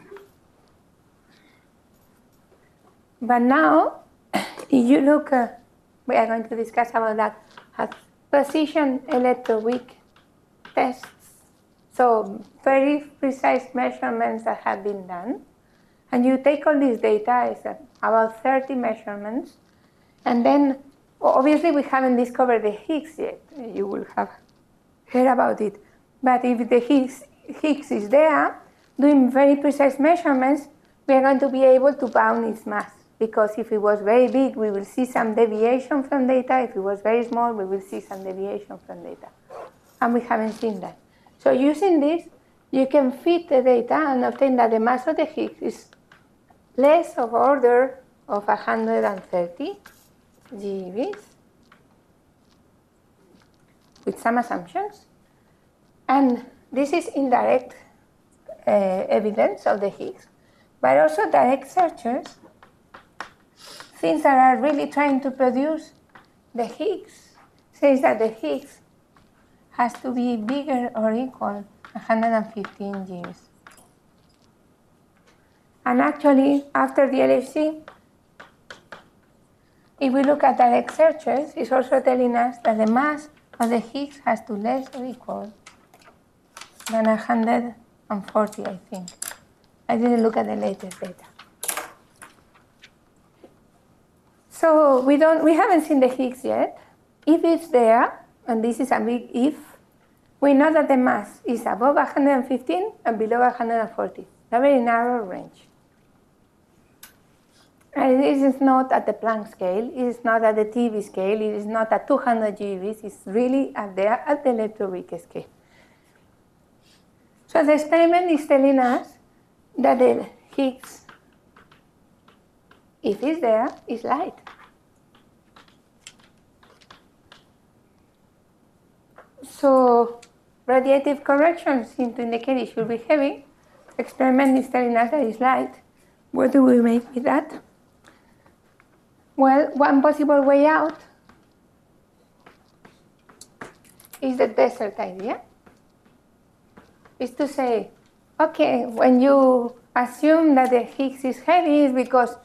But now, if you look, we are going to discuss about that, at precision electroweak tests, so very precise measurements that have been done, and you take all this data, it's about 30 measurements, and then obviously we haven't discovered the Higgs yet. You will have heard about it, but if the Higgs is there, doing very precise measurements, we are going to be able to bound its mass. Because if it was very big, we will see some deviation from data. If it was very small, we will see some deviation from data. And we haven't seen that. So using this, you can fit the data and obtain that the mass of the Higgs is less of order of 130 GeVs with some assumptions. And this is indirect evidence of the Higgs, but also direct searches, things that are really trying to produce the Higgs, says that the Higgs has to be bigger or equal to 115 GeVs. And actually, after the LHC, if we look at direct searches, it's also telling us that the mass of the Higgs has to less or equal than 140, I think. I didn't look at the latest data. So we haven't seen the Higgs yet, if it's there, and this is a big if, we know that the mass is above 115 and below 140, a very narrow range. And this is not at the Planck scale, it is not at the TeV scale, it is not at 200 GeVs, it's really at the electroweak scale. So the experiment is telling us that the Higgs, if it's there, is light. So radiative corrections seem to indicate it should be heavy. Experiment is telling us that it's light. What do we make with that? Well, one possible way out is the desert idea. Is to say, okay, when you assume that the Higgs is heavy, it's because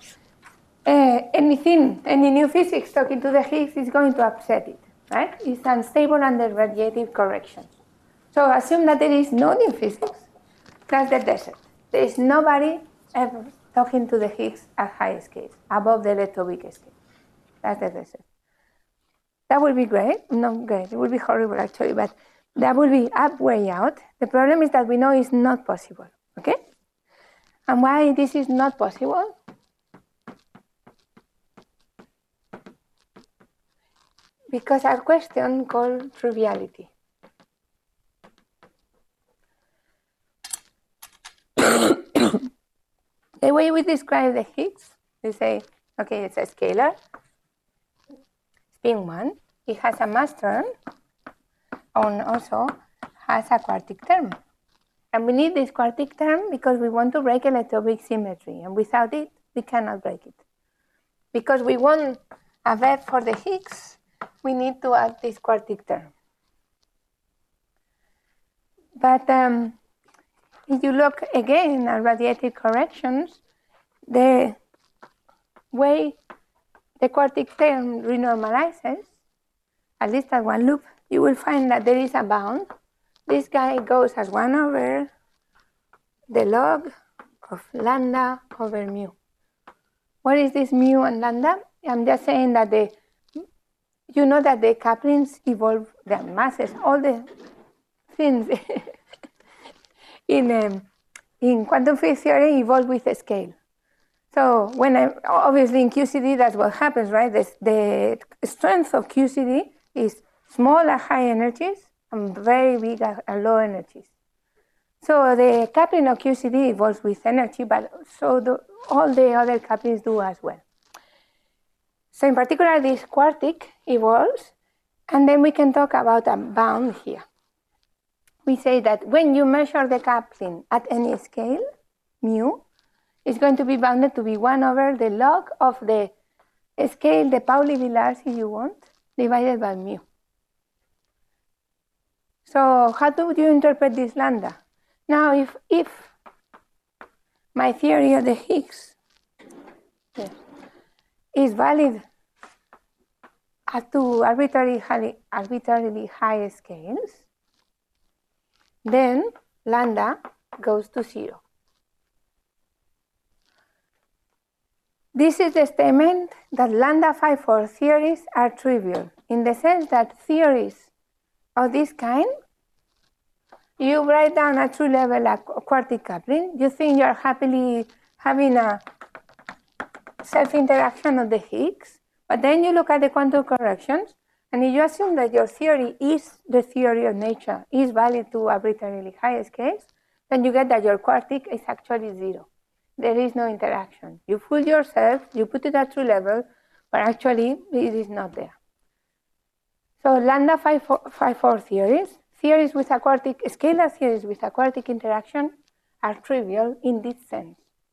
any new physics talking to the Higgs is going to upset it, right? It's unstable under radiative corrections. So assume that there is no new physics. That's the desert. There is nobody ever talking to the Higgs at high scales, above the electroweak scale. That's the desert. That would be great. Not great. It would be horrible, actually, but that would be up way out. The problem is that we know it's not possible, okay? And why this is not possible? Because a question called triviality. The way we describe the Higgs, we say, okay, it's a scalar, spin 1, it has a mass term, and also has a quartic term. And we need this quartic term because we want to break electroweak symmetry, and without it, we cannot break it. Because we want a VEV for the Higgs, we need to add this quartic term. But if you look again at radiative corrections, the way the quartic term renormalizes, at least at one loop, you will find that there is a bound. This guy goes as 1 over the log of lambda over mu. What is this mu and lambda? I'm just saying that you know that the couplings evolve, the masses, all the things in quantum field theory evolve with a scale. So obviously in QCD, that's what happens, right? The strength of QCD is small at high energies and very big at low energies. So the coupling of QCD evolves with energy, but so all the other couplings do as well. So in particular, this quartic evolves, and then we can talk about a bound here. We say that when you measure the coupling at any scale, mu, is going to be bounded to be 1 over the log of the scale, the Pauli-Villars, if you want, divided by mu. So how do you interpret this lambda? Now, if my theory of the Higgs is valid at two arbitrarily high scales, then lambda goes to 0. This is the statement that lambda phi 4 theories are trivial, in the sense that theories of this kind, you write down at true level a quartic coupling, you think you're happily having a self-interaction of the Higgs, but then you look at the quantum corrections, and if you assume that your theory is the theory of nature, is valid to arbitrarily high scales, then you get that your quartic is actually 0. There is no interaction. You fool yourself, you put it at true level, but actually it is not there. So lambda phi 4 theories with a quartic, scalar theories with a quartic interaction are trivial in this sense.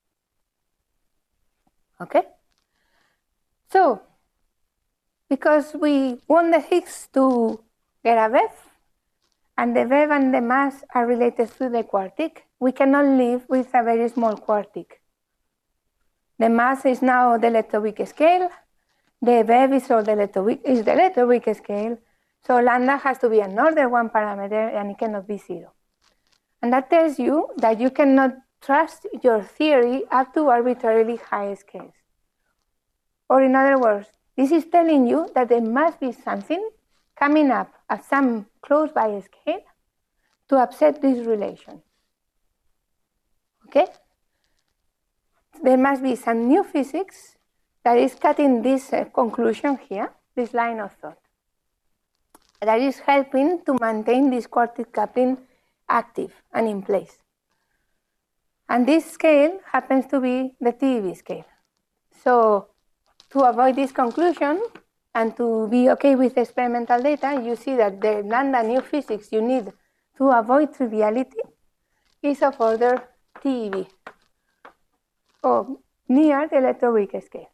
Okay? So, because we want the Higgs to get a VEV, and the VEV and the mass are related through the quartic, we cannot live with a very small quartic. The mass is now the electroweak scale, the VEV is the electroweak scale, so lambda has to be another one parameter and it cannot be 0. And that tells you that you cannot trust your theory up to arbitrarily high scales. Or in other words, this is telling you that there must be something coming up at some close by scale to upset this relation. Okay? There must be some new physics that is cutting this conclusion here, this line of thought, that is helping to maintain this quartic coupling active and in place. And this scale happens to be the TeV scale. So to avoid this conclusion and to be okay with experimental data, you see that the lambda new physics you need to avoid triviality is of order TeV, or near the electroweak scale.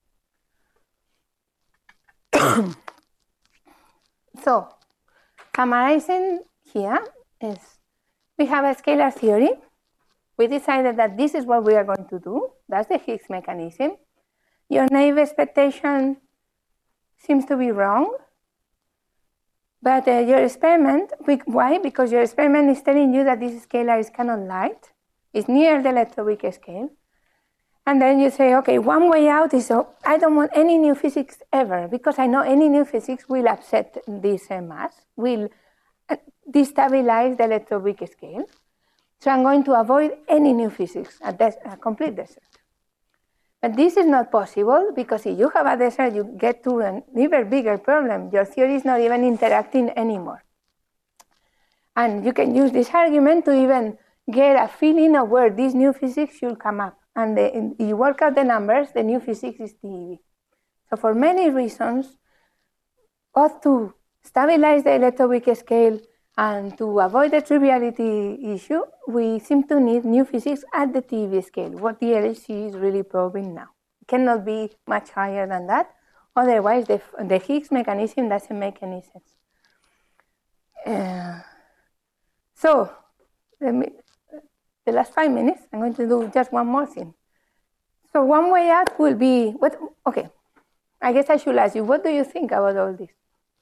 So, summarizing here is, we have a scalar theory. We decided that this is what we are going to do. That's the Higgs mechanism. Your naive expectation seems to be wrong. But your experiment, why? Because your experiment is telling you that this scalar is Cannon light. It's near the electroweak scale. And then you say, okay, one way out is, I don't want any new physics ever, because I know any new physics will upset this mass, will destabilize the electroweak scale. So I'm going to avoid any new physics at a complete desert. But this is not possible, because if you have a desert, you get to an even bigger problem. Your theory is not even interacting anymore. And you can use this argument to even get a feeling of where this new physics should come up. And if you work out the numbers, the new physics is TeV. So for many reasons, both to stabilize the electroweak scale and to avoid the triviality issue, we seem to need new physics at the TeV scale, what the LHC is really probing now. It cannot be much higher than that, otherwise the Higgs mechanism doesn't make any sense. So, the last 5 minutes, I'm going to do just one more thing. So one way out will be, okay, I guess I should ask you, what do you think about all this?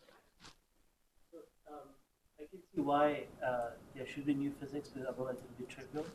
I can see why there should be new physics, because otherwise it would be trivial.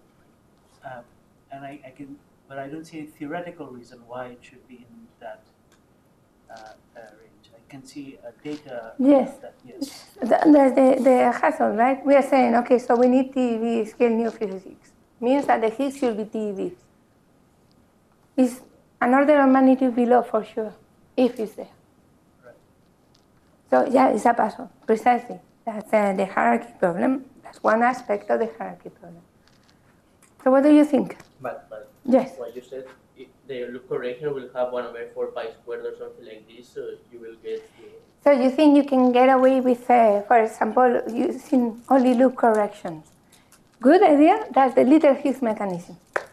But I don't see a theoretical reason why it should be in that range. I can see data. Yes. Yes. There's the hassle, right? We are saying, okay, so we need TeV scale new physics. Means that the Higgs should be TeV. It's an order of magnitude below for sure, if it's there. Right. So yeah, it's a puzzle, precisely. That's the hierarchy problem. That's one aspect of the hierarchy problem. So what do you think? But Yes. what you said, the loop correction will have 1/4 pi squared or something like this, so you will get. So you think you can get away with, for example, using only loop corrections? Good idea. That's the little Higgs mechanism.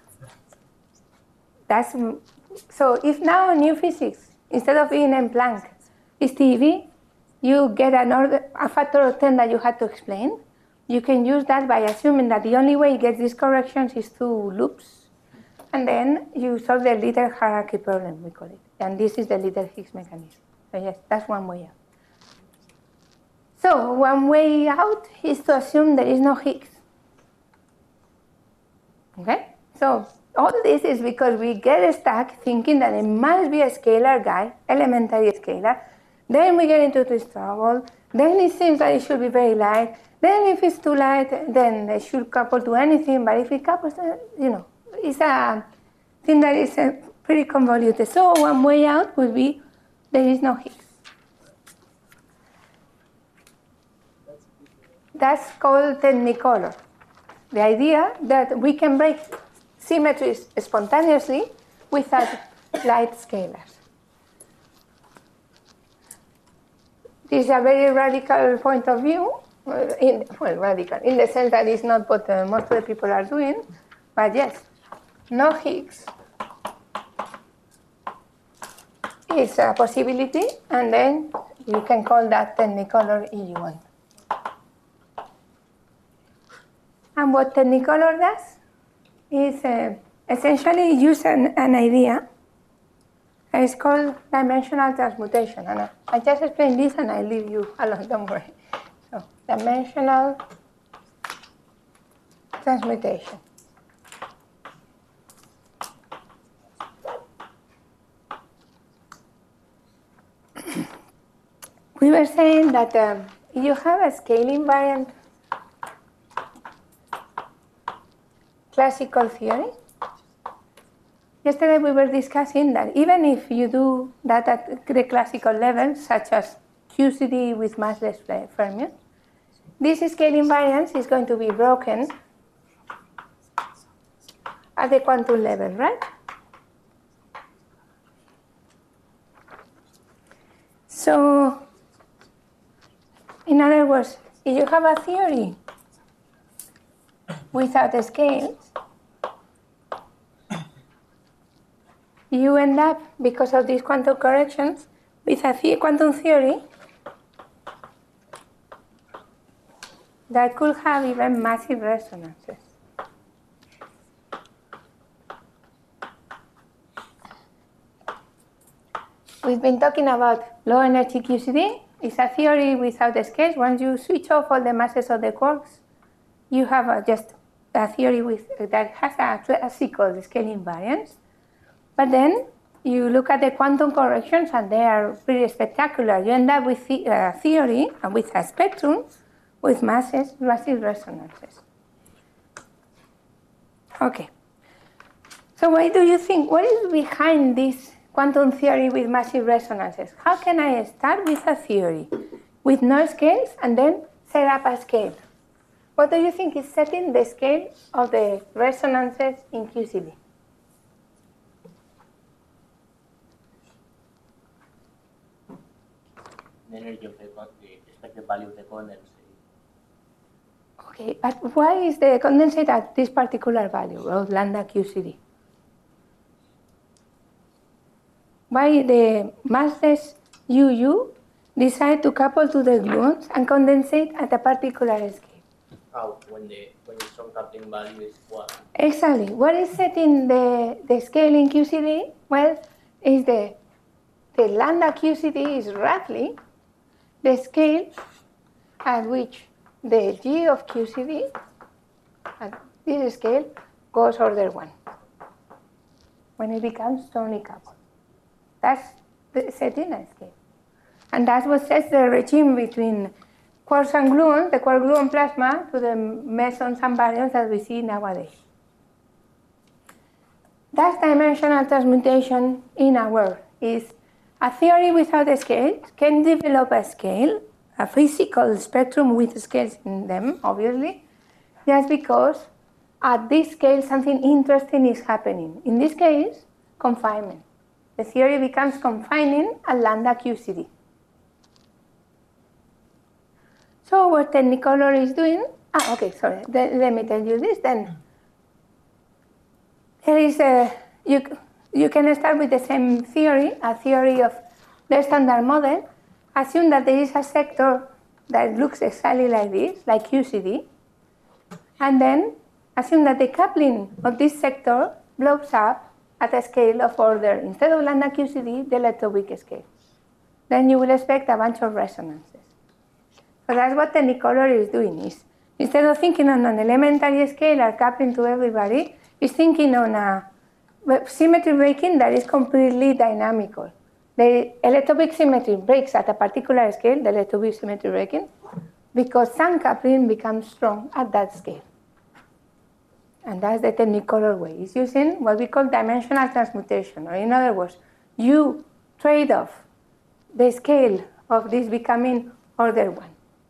So if now new physics, instead of being en Planck, is TeV, you get a factor of 10 that you had to explain. You can use that by assuming that the only way it gets these corrections is through loops. And then you solve the little hierarchy problem, we call it. And this is the little Higgs mechanism. So yes, that's one way out. So one way out is to assume there is no Higgs. Okay? So all this is because we get stuck thinking that it must be a scalar guy, elementary scalar. Then we get into this trouble. Then it seems that it should be very light. Then if it's too light, then it should couple to anything. But if it couples, it's a thing that is pretty convoluted. So one way out would be there is no Higgs. That's called technicolor. The idea that we can break symmetries spontaneously without light scalars. This is a very radical point of view, radical, in the sense that it's not what most of the people are doing, but yes, no Higgs is a possibility, and then you can call that technicolor if you want. And what technicolor does is essentially use an idea. It's called dimensional transmutation. And I just explained this and I leave you alone, don't worry. So, dimensional transmutation. we were saying that you have a scale invariant classical theory. Yesterday we were discussing that even if you do that at the classical level, such as QCD with massless fermions, this scale invariance is going to be broken at the quantum level, right? So, in other words, if you have a theory without a scale, you end up, because of these quantum corrections, with a quantum theory that could have even massive resonances. We've been talking about low energy QCD. It's a theory without a scale. Once you switch off all the masses of the quarks, you have just a theory that has a classical scale invariance. But then you look at the quantum corrections, and they are pretty spectacular. You end up with a theory and with a spectrum with massive resonances. Okay. So why do you think, what is behind this quantum theory with massive resonances? How can I start with a theory with no scales and then set up a scale? What do you think is setting the scale of the resonances in QCD? The energy of the expected value of the condensate. Okay, but why is the condensate at this particular value of lambda QCD? Why the massless UU decide to couple to the gluons and condensate at a particular scale? When the strong coupling value is 1. Exactly. What is setting the scale in QCD? Well, is the lambda QCD is roughly the scale at which the G of QCD at this scale goes order 1 when it becomes strongly coupled. That's the setting a scale. And that's what sets the regime between quarks and gluons, the quark-gluon plasma, to the mesons and baryons that we see nowadays. That dimensional transmutation in our world is a theory without a scale, can develop a scale, a physical spectrum with scales in them, obviously, just because at this scale something interesting is happening. In this case, confinement. The theory becomes confining at lambda QCD. So what Technicolor is doing, let me tell you this then. There is you can start with the same theory, a theory of the standard model. Assume that there is a sector that looks exactly like this, like QCD, and then assume that the coupling of this sector blows up at a scale of order, instead of lambda QCD, the electroweak scale. Then you will expect a bunch of resonances. So that's what Technicolor is doing. Is instead of thinking on an elementary scalar coupling to everybody, is thinking on a symmetry breaking that is completely dynamical. The electroweak symmetry breaks at a particular scale, the electroweak symmetry breaking, because some coupling becomes strong at that scale. And that's the Technicolor way. It's using what we call dimensional transmutation, or in other words, you trade off the scale of this becoming order 1.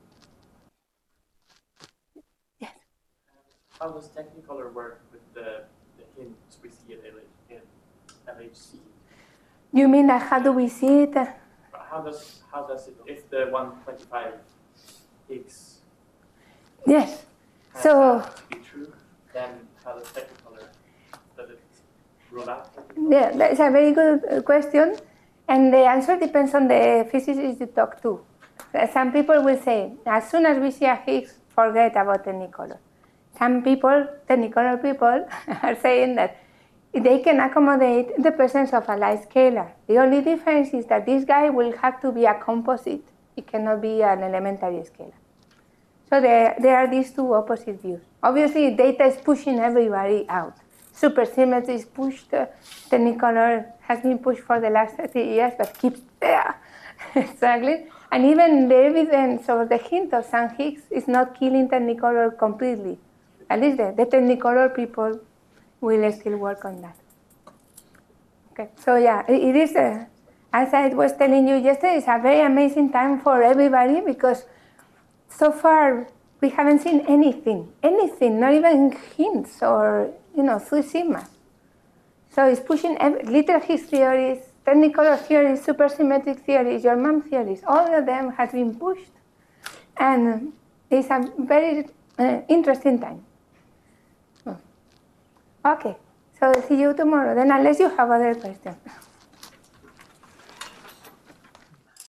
Yes? How does Technicolor work with the hints we see in LHC? You mean that how do we see it? How does it, if the 125 Higgs Yes. has So that to be true, then how does Technicolor, does it rule out? yeah, that's a very good question, and the answer depends on the physicist you talk to. Some people will say, as soon as we see a Higgs, forget about Technicolor. Some people, Technicolor people, are saying that they can accommodate the presence of a light scalar. The only difference is that this guy will have to be a composite. It cannot be an elementary scalar. So there are these two opposite views. Obviously, data is pushing everybody out. Supersymmetry is pushed. Technicolor has been pushed for the last 30 years, but keeps there struggling. And even the evidence or the hint of some Higgs is not killing Technicolor completely. At least the Technicolor people will still work on that. Okay, so yeah, it is, as I was telling you yesterday, it's a very amazing time for everybody because so far we haven't seen anything, not even hints or, 3 sigmas. So it's pushing little Higgs theories, Technicolor theories, supersymmetric theories, German theories, all of them have been pushed. And it's a very interesting time. Okay, so see you tomorrow, then unless you have other questions.